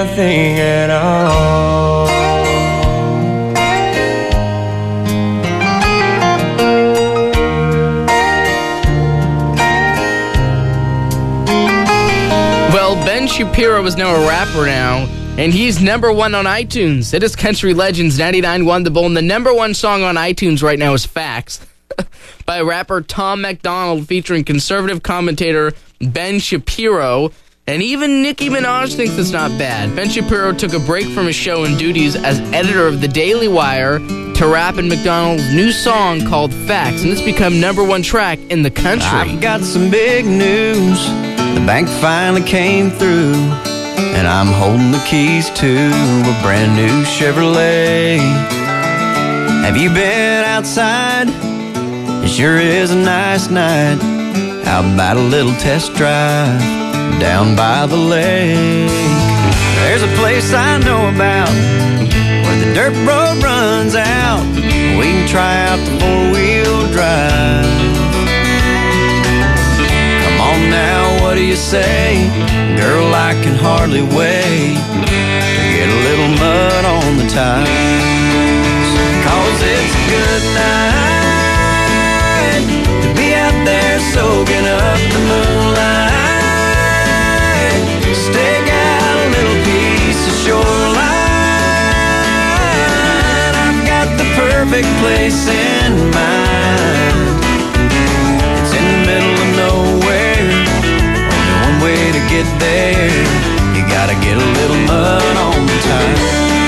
nothing at all. Well, Ben Shapiro is now a rapper now, and he's number one on iTunes. It is Country Legends 99.1 The Bull, and the number one song on iTunes right now is Facts by rapper Tom MacDonald featuring conservative commentator Ben Shapiro. And even Nicki Minaj thinks it's not bad. Ben Shapiro took a break from his show and duties as editor of the Daily Wire to rap in McDonald's new song called Facts, and it's become number one track in the country. I've got some big news. The bank finally came through, and I'm holding the keys to a brand new Chevrolet. Have you been outside? It sure is a nice night. How about a little test drive down by the lake? There's a place I know about where the dirt road runs out. We can try out the four-wheel drive. Come on now, what do you say? Girl, I can hardly wait to get a little mud on the tires. 'Cause it's a good night to be out there soaking up the moonlight. Stake out a little piece of shoreline. I've got the perfect place in mind. It's in the middle of nowhere. Only one way to get there. You gotta get a little mud on the tires.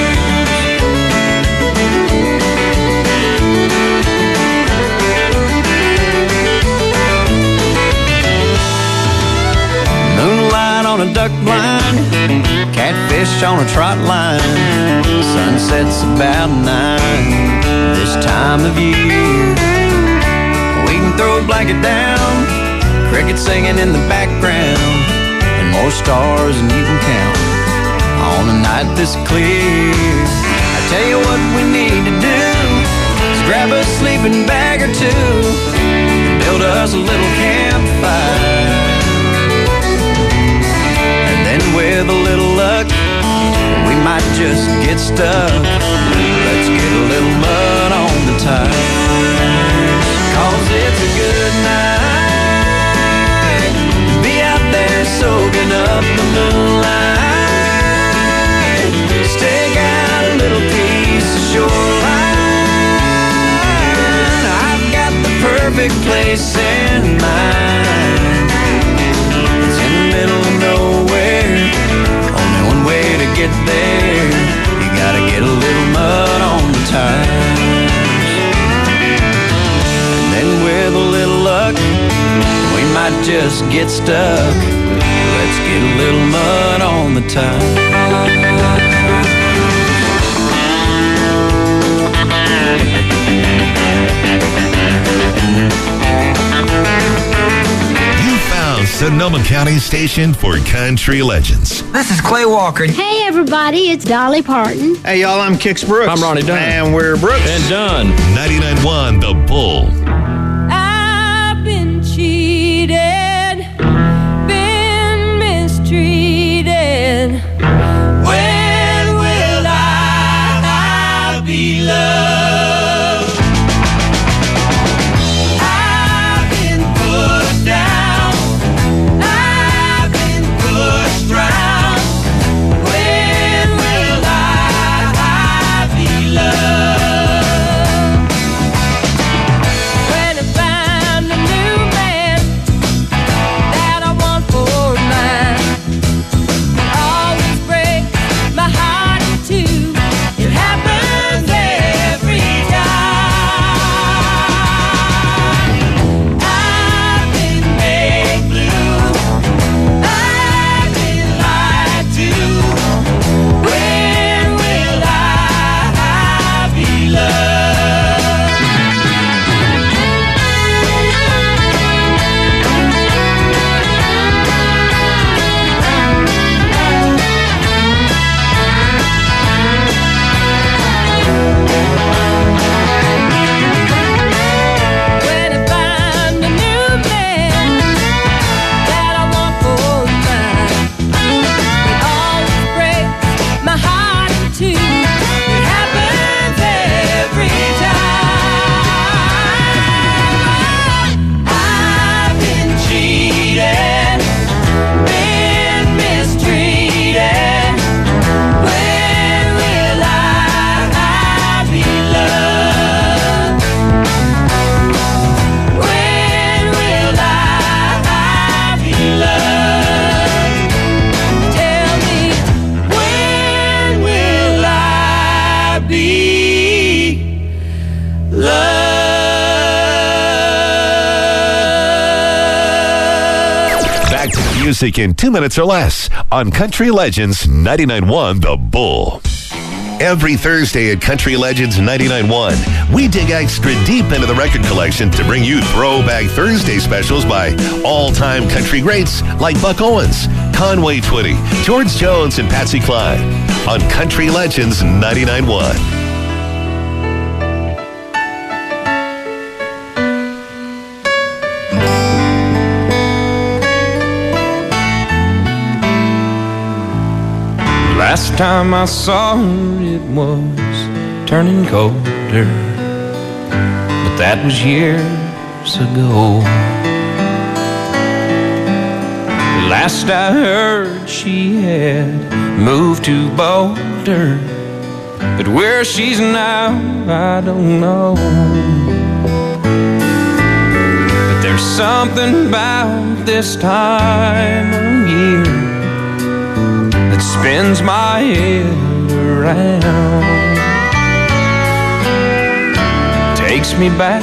Moonlight on a duck blind, catfish on a trot line. Sunset's about 9 this time of year. We can throw a blanket down, crickets singing in the background, and more stars than you can count on a night this clear. I tell you what we need to do is grab a sleeping bag or two and build us a little campfire. And then with a little luck, we might just get stuck. Let's get a little mud on the tires. 'Cause it's a good night to be out there soaking up the moonlight. Stake out a little piece of shoreline. I've got the perfect place in mind. It's in the middle of nowhere. Only one way to get there. You gotta get a little mud on the tires. And then with a little luck, we might just get stuck. Let's get a little mud on the tires. Sonoma County station for Country Legends. This is Clay Walker. Hey, everybody, it's Dolly Parton. Hey, y'all, I'm Kix Brooks. I'm Ronnie Dunn. And we're Brooks. And Dunn. 99.1 The Bull. I've been cheated, been mistreated. When will I be loved? I've been put down, I've been pushed round. When will I be loved? Back to the music in 2 minutes or less on Country Legends 99.1 The Bull. Every Thursday at Country Legends 99.1, we dig extra deep into the record collection to bring you Throwback Thursday specials by all-time country greats like Buck Owens, Conway Twitty, George Jones, and Patsy Cline on Country Legends 99.1. Last time I saw her, it was turning colder, but that was years ago. Last I heard, she had moved to Boulder, but where she's now, I don't know. But there's something about this time of year that spins my head around, takes me back,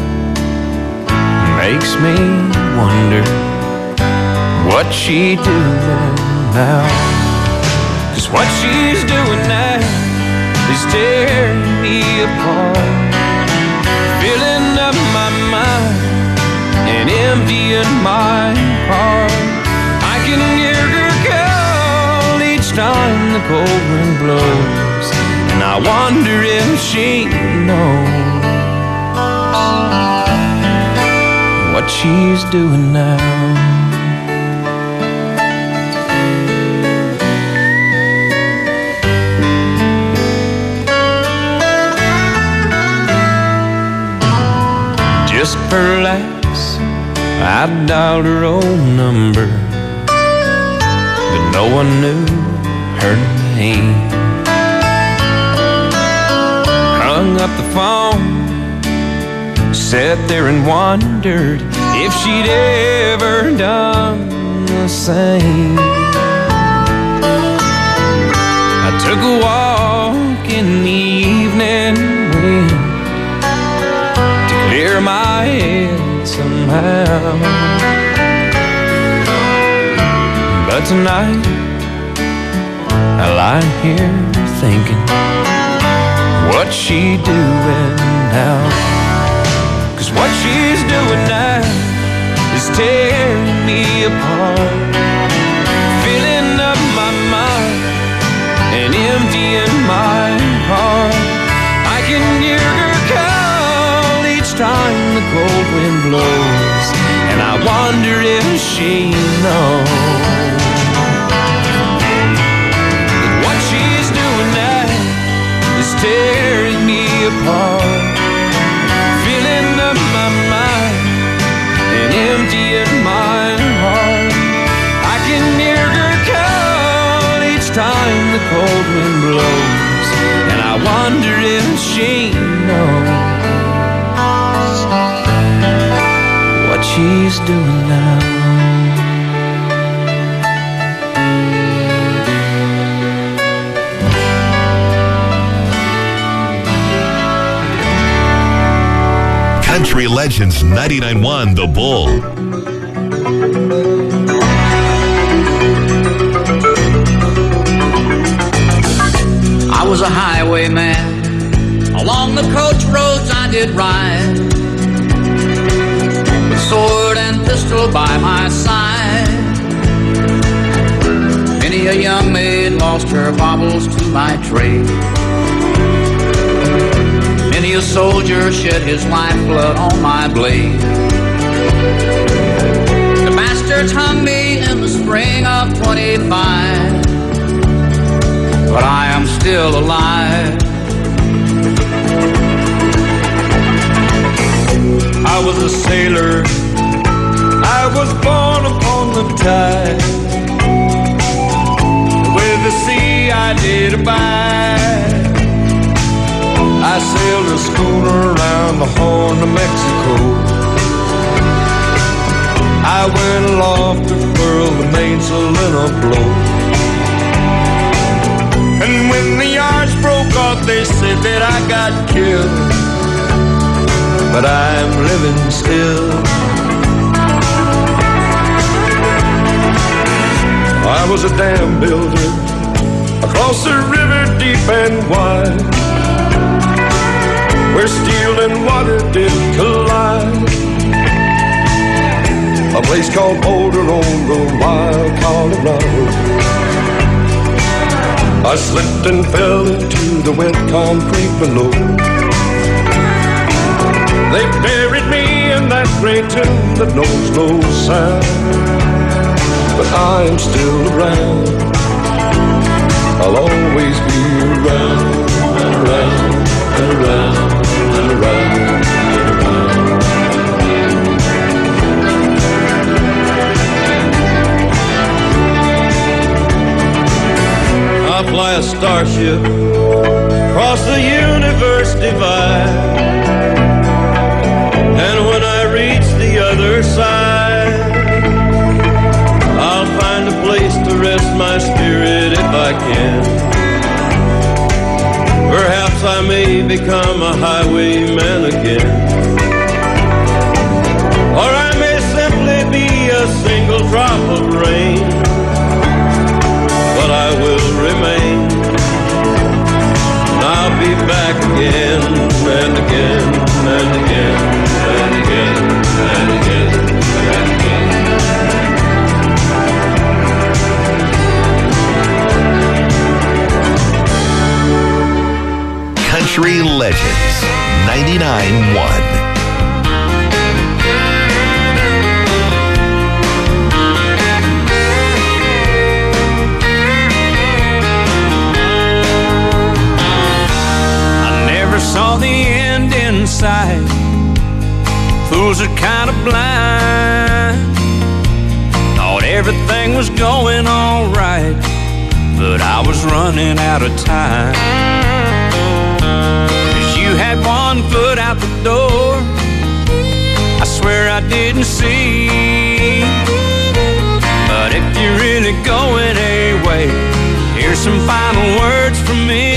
makes me wonder what she doing now. 'Cause what she's doing now is tearing me apart, filling up my mind and emptying my heart. I can hear her time the cold wind blows, and I wonder if she knows what she's doing now. Just for laughs, I dialed her own number, but no one knew her name. Hung up the phone, sat there and wondered if she'd ever done the same. I took a walk in the evening wind to clear my head somehow, but tonight I lie here thinking, what's she doing now? 'Cause what she's doing now is tearing me apart, filling up my mind and emptying my heart. I can hear her call each time the cold wind blows, and I wonder if she knows tearing me apart, filling up my mind and emptying my heart. I can hear her call each time the cold wind blows, and I wonder if she knows what she's doing now. Country Legends 99.1 The Bull. I was a highwayman. Along the coach roads I did ride, with sword and pistol by my side. Many a young maid lost her baubles to my trade. Many a soldier shed his lifeblood on my blade. The bastards hung me in the spring of 25, but I am still alive. I was a sailor, I was born upon the tide. With the sea I did abide. I sailed a schooner around the Horn of Mexico. I went aloft to furl the mainsail in a blow. And when the yards broke off, they said that I got killed, but I'm living still. was a dam builder across the river deep and wide, where steel and water did collide. A place called Boulder on the wild Colorado. I slipped and fell into the wet concrete below. They buried me in that great tomb that knows no sound. But I am still around. I'll always be around and around and around and around and around. I fly a starship across the universe divide, and when I reach the other side, I'll find a place to rest my spirit if I can. Perhaps I may become a highwayman again, or I may simply be a single drop of rain, but I will remain. And I'll be back again and again and again and again and again and again. Country Legends 99.1. Saw the end in sight. Fools are kind of blind. Thought everything was going all right, but I was running out of time. 'Cause you had one foot out the door, I swear I didn't see. But if you're really going away, here's some final words from me.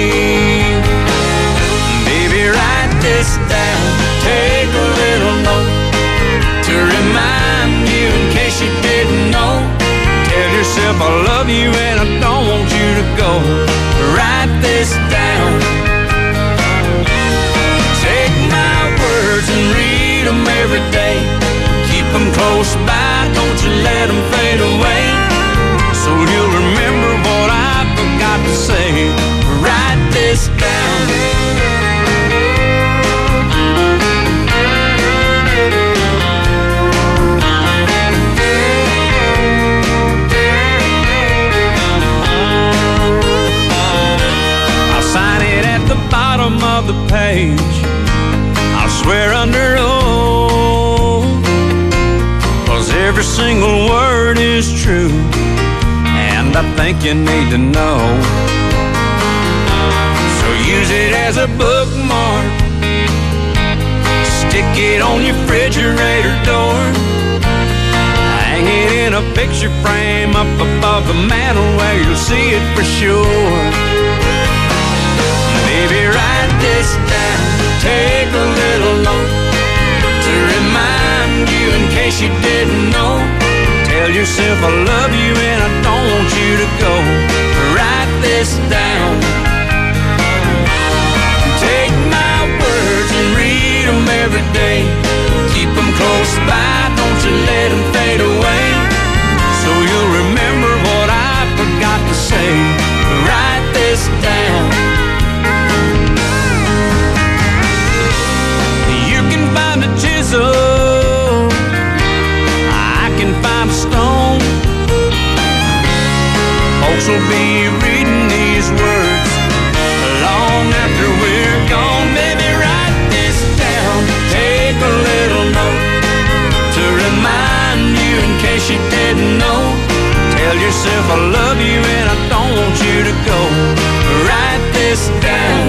Write this down, take a little note to remind you in case you didn't know. Tell yourself I love you and I don't want you to go. Write this down. Take my words and read them every day. Keep them close by, don't you let them fade away. So you'll remember what I forgot to say. Write this down. Bottom of the page, I'll swear under oath, 'cause every single word is true, and I think you need to know. So use it as a bookmark, stick it on your refrigerator door, hang it in a picture frame up above the mantel where you'll see it for sure. Baby, write this down, take a little note to remind you in case you didn't know. Tell yourself I love you and I don't want you to go. Write this down. Take my words and read them every day. Keep them close by, don't you let them fade away. So you'll remember what I forgot to say. Write this down. Find a chisel, I can find a stone. Folks will be reading these words long after we're gone. Baby, write this down, take a little note to remind you in case you didn't know. Tell yourself I love you and I don't want you to go. Write this down.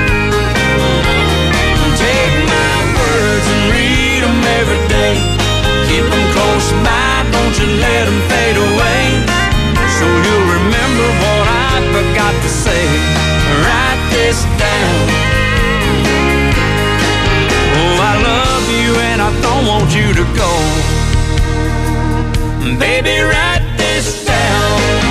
Take my words and read them every day. Keep them close by, don't you let them fade away. So you'll remember what I forgot to say. Write this down. Oh, I love you and I don't want you to go. Baby, write this down.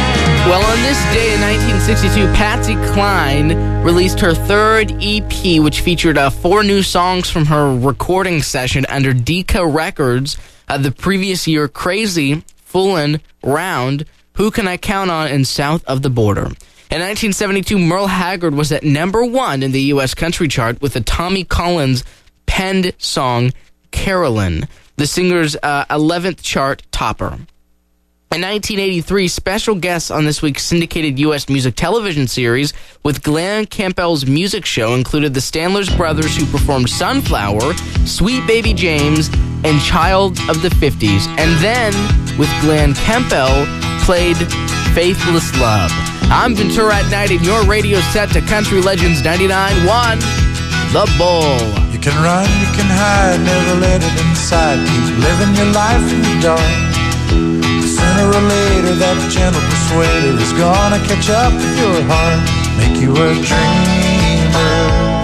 On this day in 1962, Patsy Cline released her third EP, which featured 4 new songs from her recording session under Decca Records. The previous year, Crazy, Foolin', Round, Who Can I Count On, and South of the Border. In 1972, Merle Haggard was at number 1 in the U.S. country chart with the Tommy Collins penned song, Carolyn, the singer's 11th chart topper. In 1983, special guests on this week's syndicated U.S. music television series with Glenn Campbell's music show included the Stanlers Brothers, who performed Sunflower, Sweet Baby James, and Child of the 50s. And then, with Glenn Campbell, played Faithless Love. I'm Ventura at Night, and your radio set to Country Legends 99.1, The Bull. You can run, you can hide, never let it inside. Keep living your life in the dark. Sooner or later, that gentle persuader is gonna catch up with your heart. Make you a dreamer,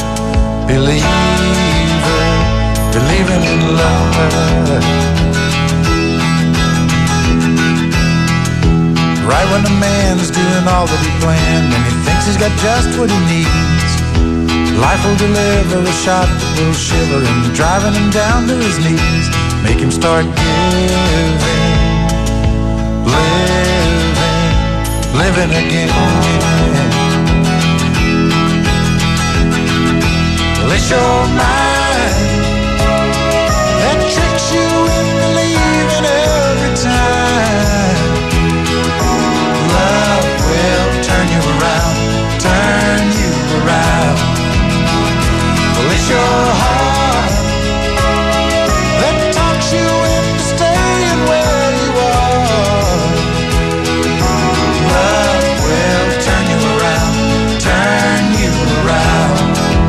believer, believing in love. Right when a man's doing all that he planned and he thinks he's got just what he needs, life will deliver a shot that will shiver him, driving him down to his knees. Make him start giving, living again. Well, it's your mind that tricks you into leaving every time. Love will turn you around, turn you around. Well, it's your heart that talks you into staying where you are. Love will turn you around, turn you around.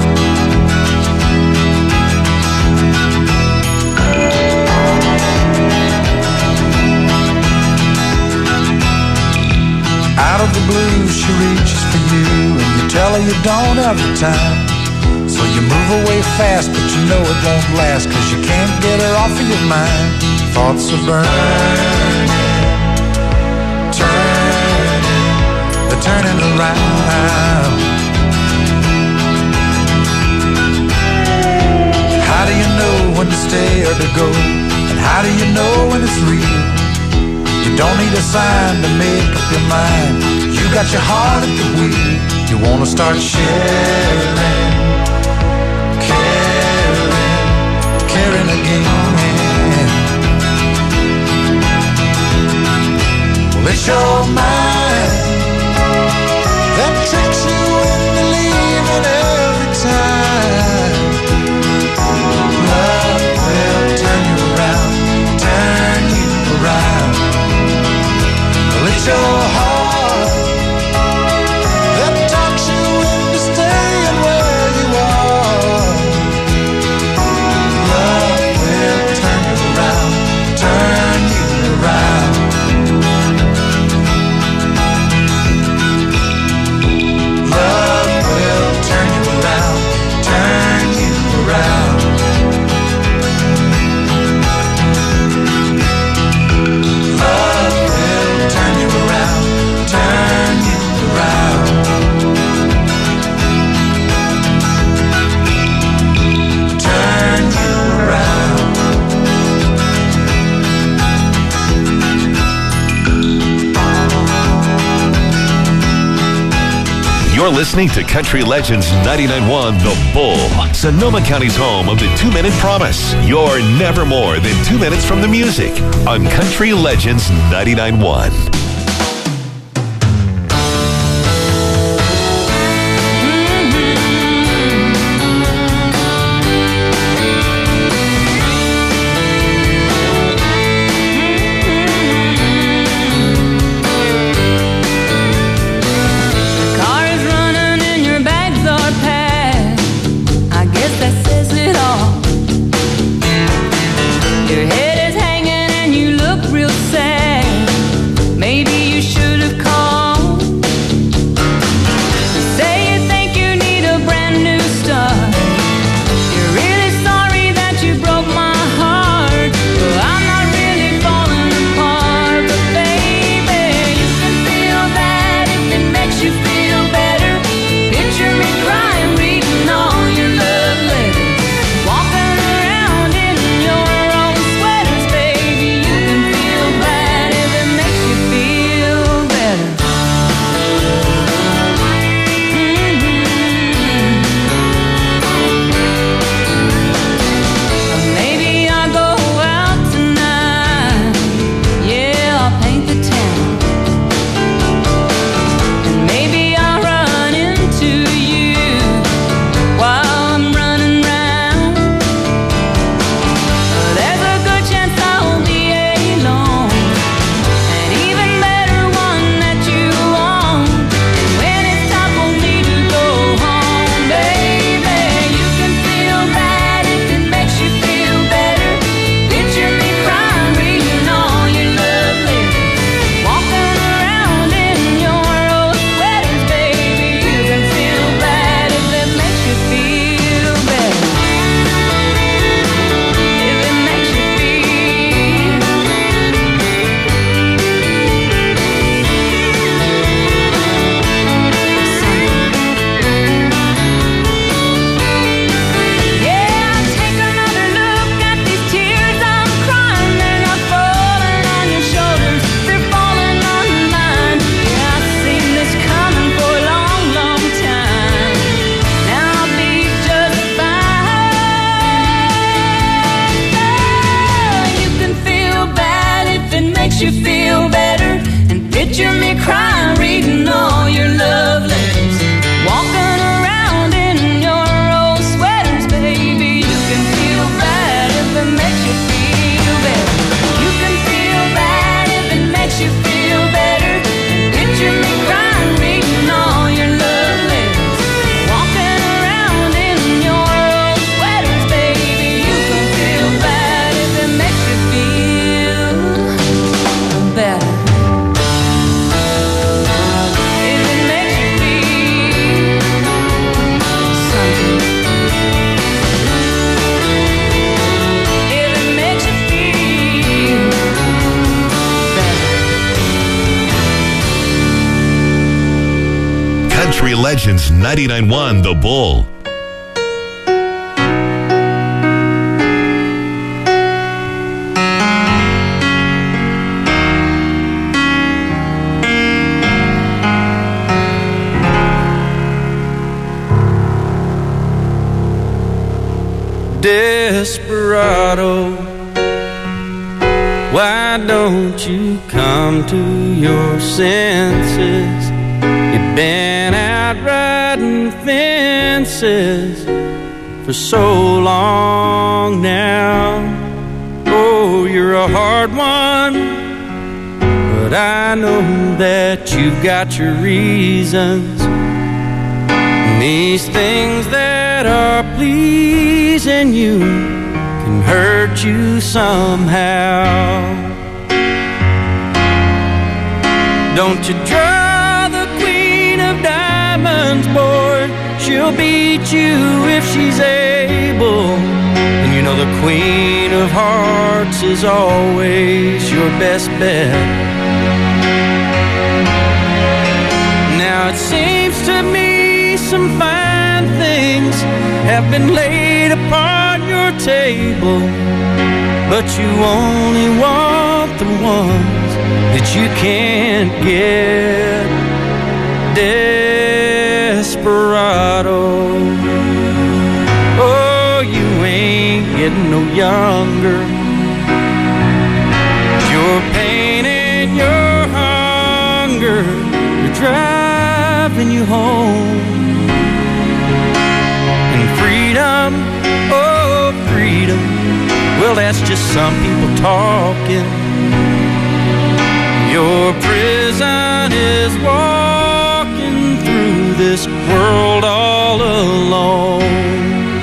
Out of the blue, she reaches for you, and you tell her you don't have the time. So you move away fast, but you know it won't last, 'cause you can't get her off of your mind. Thoughts are burning, they're turning around. How do you know when to stay or to go? And how do you know when it's real? You don't need a sign to make up your mind. You got your heart at the wheel. You want to start sharing, caring again. Well, it's your mind that tricks you into leaving every time. Love will turn you around, turn you around. Well, it's your heart that talks you into staying where you are. Love will turn you around, turn you around. Love will turn you around, turn you around. Love will turn you around, turn you around. Turn you around. You're listening to Country Legends 99.1 The Bull, Sonoma County's home of the 2-Minute Promise. You're never more than 2 minutes from the music on Country Legends 99.1. Car is running and your bags are packed. I guess that says it all. Your head is hanging and you look real sad. Maybe makes you feel better. And picture me crying, reading all your love letters. Walking around in your old sweaters, baby. You can feel bad if it makes you feel better. You can feel bad if it makes you feel better. And picture me crying, reading all your love letters. Walking around in your old sweaters, baby. You can feel bad if it makes you feel better. If it makes you feel something. If it makes you feel better. Country Legends 99.1 The Bull. Desperado, why don't you come to your senses? You've been out riding fences for so long now. Oh, you're a hard one, but I know that you've got your reasons. And these things that are pleasing you can hurt you somehow. Don't you draw the queen of diamonds, boy. She'll beat you if she's able. And you know the queen of hearts is always your best bet. Now it seems to me some fine things have been laid upon your table, but you only want the ones that you can't get. Desperado, oh, you ain't getting no younger. Your pain and your hunger are driving you home. And freedom, oh, freedom, well, that's just some people talking. Your prison is walking through this world all alone.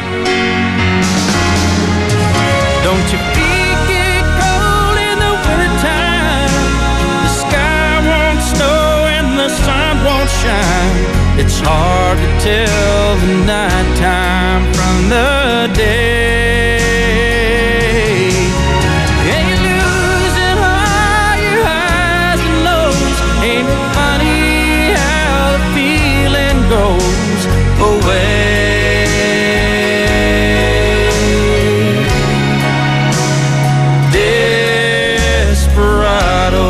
Don't your feet get cold in the wintertime? The sky won't snow and the sun won't shine. It's hard to tell the nighttime from the day. And you're losing all your highs and lows. Ain't it funny how the feeling goes away? Desperado,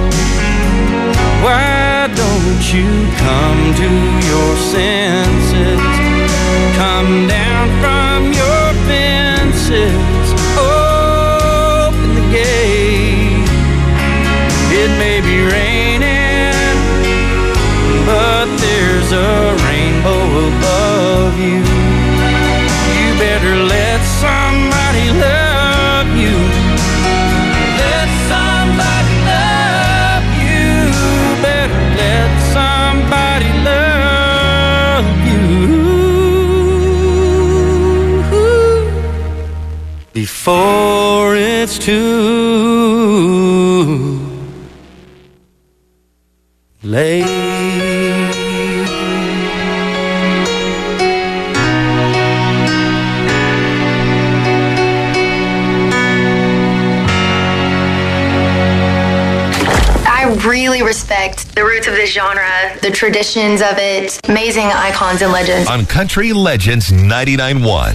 why don't you come to your senses? Come down from your fences. Open the gate. It may be raining, but there's a rainbow above you. You better let somebody love you. Let somebody love you. Better let somebody love you before it's too late. I really respect the roots of this genre, the traditions of it, amazing icons and legends. On Country Legends 99.1.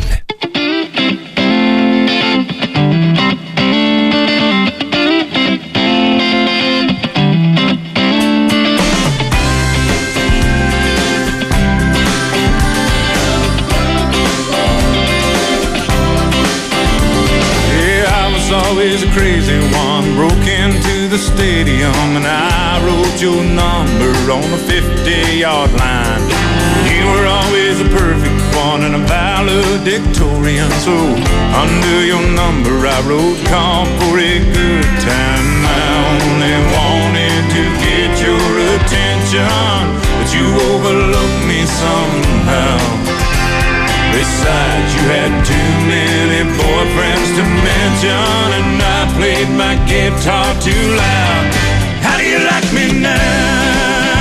Yeah, I was always a crazy one, broke into the the stadium and I wrote your number on the 50-yard line. You were always a perfect one and a valedictorian, so under your number I wrote call for a good time. I only wanted to get your attention, but you overlooked me somehow. Besides, you had too many boyfriends to mention, and I played my guitar too loud. How do you like me now?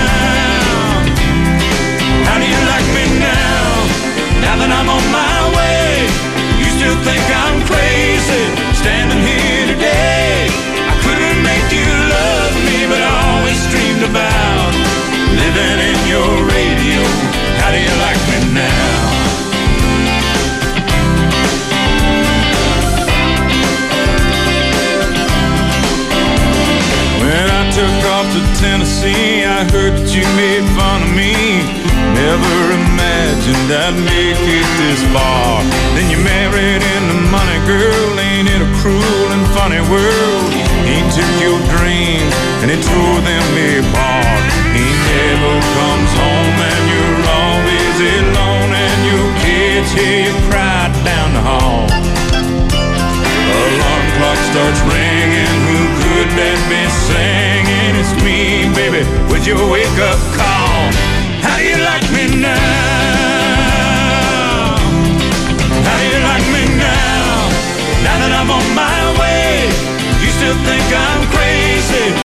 How do you like me now? Now that I'm on my way, you still think I'm crazy, standing here today. I couldn't make you love me, but I always dreamed about living in your radio. How do you like me now? When I took off to Tennessee, I heard that you made fun of me. Never imagined I'd make it this far. Then you married into money, girl. Ain't it a cruel and funny world? He took your dreams and he tore them apart. He never comes home and you're always alone, and your kids hear you cry down the hall. Alarm clock starts ringing, who could that be singing? It's me, baby, with your wake-up call. How do you like me now? How do you like me now? Now that I'm on my way, you still think I'm crazy?